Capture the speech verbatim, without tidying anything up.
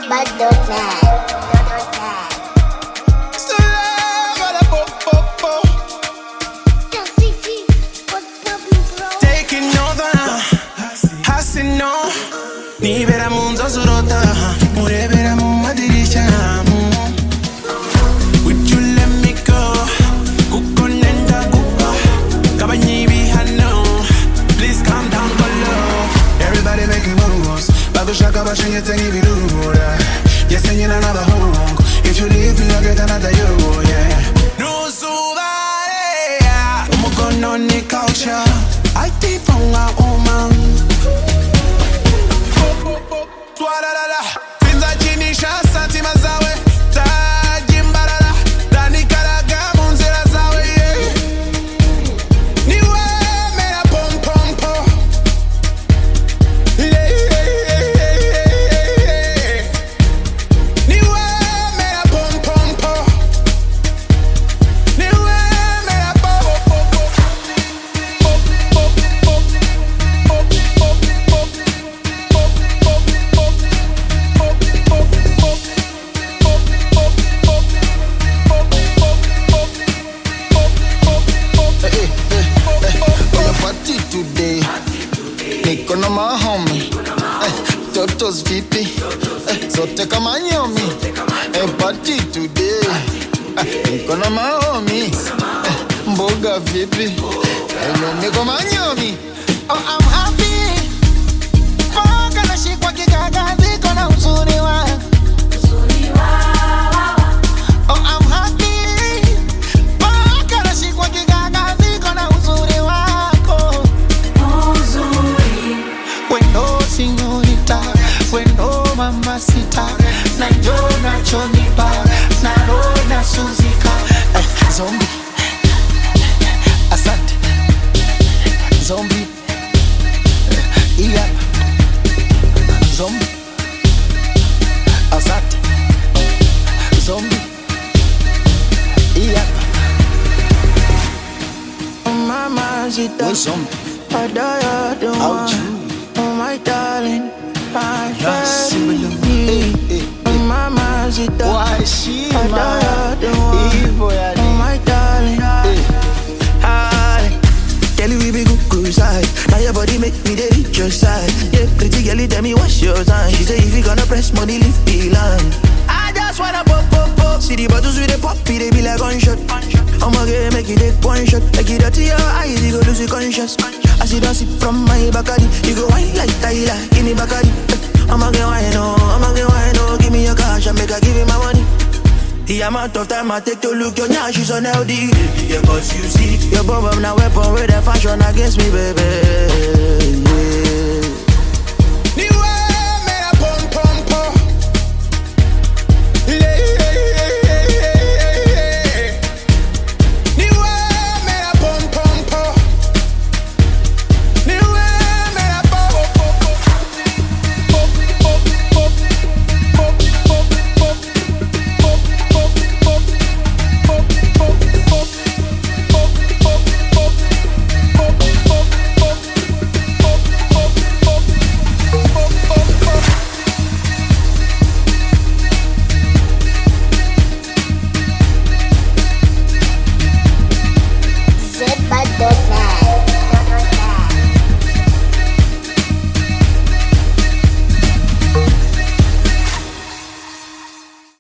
Bad dog man. No, ni veramun zazurota, mure veramun madirisha. Would you let me go? Kukonenda kuko, kabanyi bihano. Please calm down, go low. Everybody making moves, bago shaka bashinye tengi virura. Yes, and you're another home. If you leave me, I'll get another you, yeah. No subare, I'm going on the culture. I think from our own man. Twarara, pinza chini shasa tima zawe, tajimbarara, dani karaga munzera zawe, yeah. Niwe mera pom pom pom, yeah, yeah, yeah, yeah, yeah. Niwe mera pom pom pom, niwe mera pom pom pom, pom pom pom, pom pom pom. Today, niko na mahomi, eh, totos vipi, eh, sote kama nyomi, eh, party today, eh, niko na mahomi, eh, mboga vipi, eh, niko kama nyomi. Oh, I'm happy, mboga na shikwa kigaga, ziko na uzuri wako. Oh, I'm happy, mboga na shikwa kigaga, ziko na uzuri wako. Señorita, bueno mamacita, na yo na chonipa, na rona suzika. Eh, zombie, asante, zombie, eh, iya, zombie, asante, zombie, iya. Mamacita, we zombie, I die the one. Oh my darling, my baby, Mama Zita, why she I die the one. Oh my darling, I tell you we be good cruise side. Now your body make me the reach your side. Yeah, pretty girl, tell me what's your sign. She say if you gonna press money, leave the line. I just wanna pop, pop, pop. See the bottles with the poppy, they be like gunshot. I'ma get make it take one shot. Make it out to your eyes, you go lose your conscious. I see that sip from my Bacardi. You go wine like Tyler, give me Bacardi. I'ma get wine, oh, I'ma get wine, oh. Give me your cash and make her give me my money. The amount of time I take to look your nyash is on L D. Yeah, cause you see your bomb up now weapon with the fashion against me, baby. Yeah. Said by